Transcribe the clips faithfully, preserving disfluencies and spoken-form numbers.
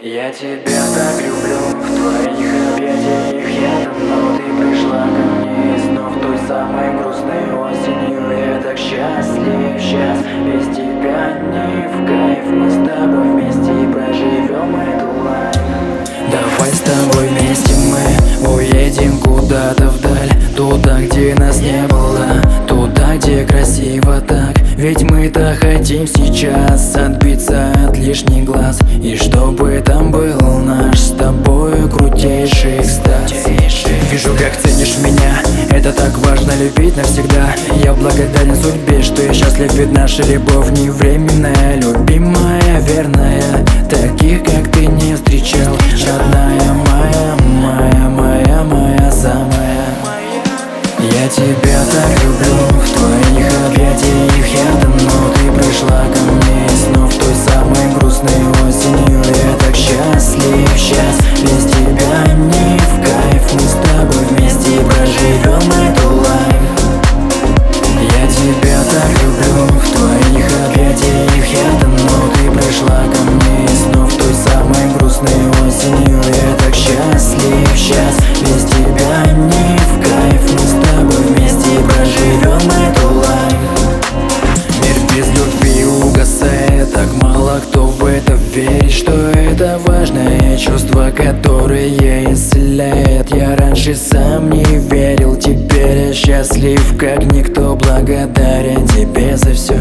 Я тебя так люблю, в твоих объятиях я давно. Ты пришла ко мне из снов той самой грустной осенью. Я так счастлив сейчас, без тебя не в кайф. Мы с тобой вместе проживем эту лайф. Давай с тобой вместе мы уедем куда-то вдаль, туда, где нас не было, туда, где красиво так. Ведь мы-то хотим сейчас отбиться от лишних глаз, и чтобы там был наш с тобой крутейший экстаз. Вижу, как ценишь меня, это так важно, любить навсегда. Я благодарен судьбе, что я счастлив, ведь наша любовь не временная. Любимая, верная, таких, как ты, не встречал. Родная моя, моя, моя, моя самая. Я тебя так люблю, в твоих объятиях я давно. Ты пришла ко мне из снов той самой грустной осенью. Я так счастлив сейчас, без тебя не в кайф. Мы с тобой вместе проживем эту лайф. Я тебя так люблю, в твоих объятиях я давно. Ты пришла ко мне из снов той самой грустной осенью. Я так счастлив сейчас, без тебя не в кайф. Мы с тобой вместе проживем эту лайф. Мир без любви угасает, так мало кто в это верит, что это важное чувство, которое исцеляет. Я раньше сам не верил, теперь я счастлив, как никто. Благодарен тебе за все.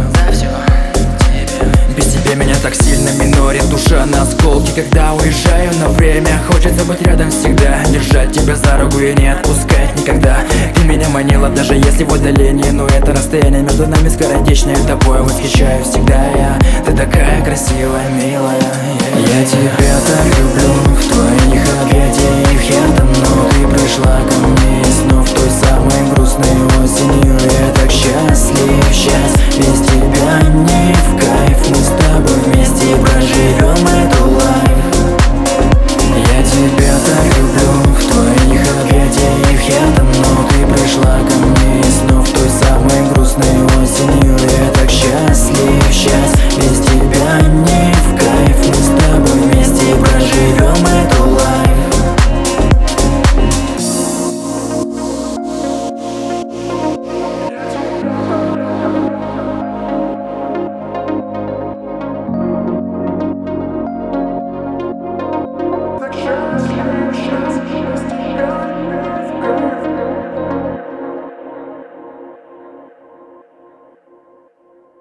Без тебя меня так сильно минорит душа на осколки. Когда уезжаю на время, хочется быть рядом всегда, держать тебя за руку и не отпускать никогда. Ты меня манила, даже если в отдалении, но это расстояние между нами скоротечное. Тобой восхищаюсь всегда я, ты такая красивая, милая. Я тебя